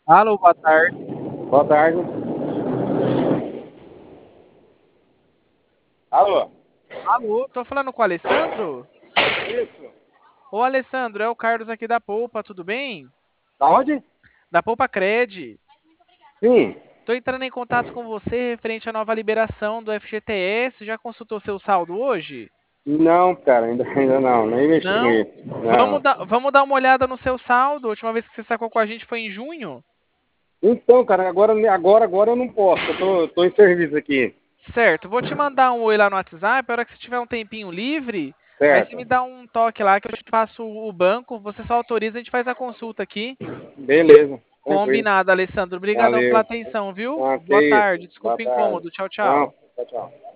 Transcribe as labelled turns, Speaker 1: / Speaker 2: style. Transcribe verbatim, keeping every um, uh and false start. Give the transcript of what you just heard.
Speaker 1: Alô, boa tarde.
Speaker 2: Boa tarde. Alô?
Speaker 1: Alô, tô falando com o Alessandro?
Speaker 2: Isso.
Speaker 1: Ô, Alessandro, é o Carlos aqui da Polpa, tudo bem?
Speaker 2: Da onde?
Speaker 1: Da Polpa Cred.
Speaker 2: Sim.
Speaker 1: Tô entrando em contato com você referente à nova liberação do F G T S. Já consultou seu saldo hoje?
Speaker 2: Não, cara, ainda, ainda não. Nem mexi com
Speaker 1: Não?
Speaker 2: isso.
Speaker 1: Vamos
Speaker 2: Não.
Speaker 1: dar, vamos dar uma olhada no seu saldo. A última vez que você sacou com a gente foi em junho?
Speaker 2: Então, cara, agora, agora, agora eu não posso. Eu tô, tô em serviço aqui.
Speaker 1: Certo, vou te mandar um oi lá no WhatsApp. A hora que você tiver um tempinho livre, aí você me
Speaker 2: Certo.
Speaker 1: dá um toque lá que eu te passo o banco. Você só autoriza, a gente faz a consulta aqui.
Speaker 2: Beleza. Tranquilo.
Speaker 1: Combinado, Alessandro. Obrigadão pela
Speaker 2: Valeu.
Speaker 1: atenção, viu?
Speaker 2: Ah, que
Speaker 1: Boa
Speaker 2: isso.
Speaker 1: tarde.
Speaker 2: Boa
Speaker 1: Desculpa o
Speaker 2: tarde.
Speaker 1: incômodo. Tchau, tchau.
Speaker 2: Não, tchau, tchau.